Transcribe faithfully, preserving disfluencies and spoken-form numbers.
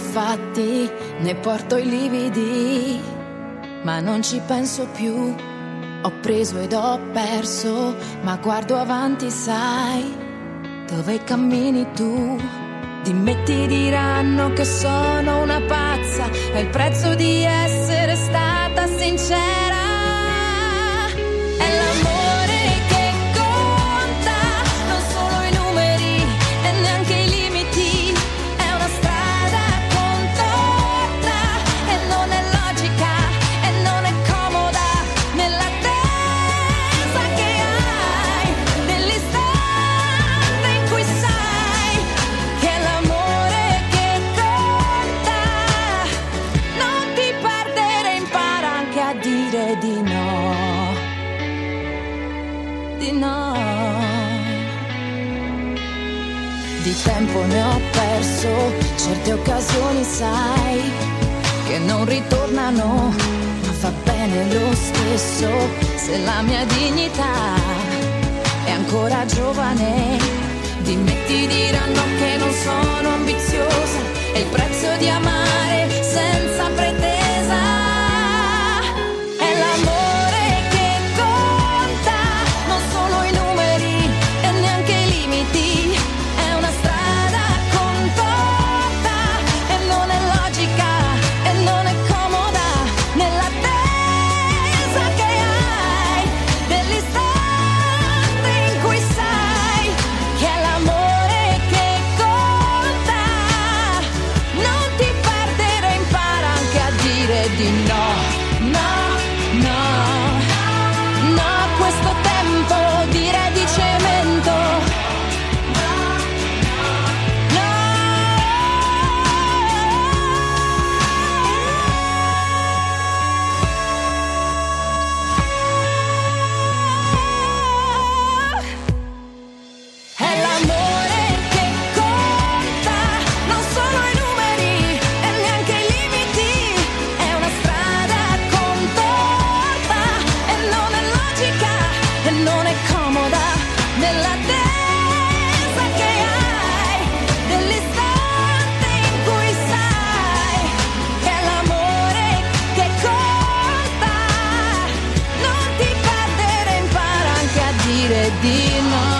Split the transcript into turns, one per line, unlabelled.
fatti, ne porto i lividi, ma non ci penso più. Ho preso ed ho perso, ma guardo avanti, sai, dove cammini tu. Dimmi, ti diranno che sono una pazza, è il prezzo di essere stata sincera. È l'amore che conta, non solo i numeri e neanche i limiti. È una strada contorta e non è logica e non è comoda nell'attesa che hai, nell'istante in cui sai che è l'amore che conta. Non ti perdere, impara anche a dire di no, di no. Di tempo ne ho perso, certe occasioni sai che non ritornano, ma fa bene lo stesso se la mia dignità è ancora giovane. Dimmi, ti diranno che non sono ambiziosa, è il prezzo di amare senza pretesa. È l'amore che conta, non solo i numeri e neanche i limiti. È una strada contorta e non è logica e non è comoda nell'attesa che hai, dell'istante in cui sai che è l'amore che conta. Non ti perdere, impara anche a dire di no, no, no, no a questo tempo direi di cemento. È l'amore che conta, non solo i numeri e neanche i limiti. È una strada contorta e non è logica e non è comoda nell'attesa che hai, dell'istante in cui sai che è l'amore che conta. Non ti perdere, impara anche a dire di no.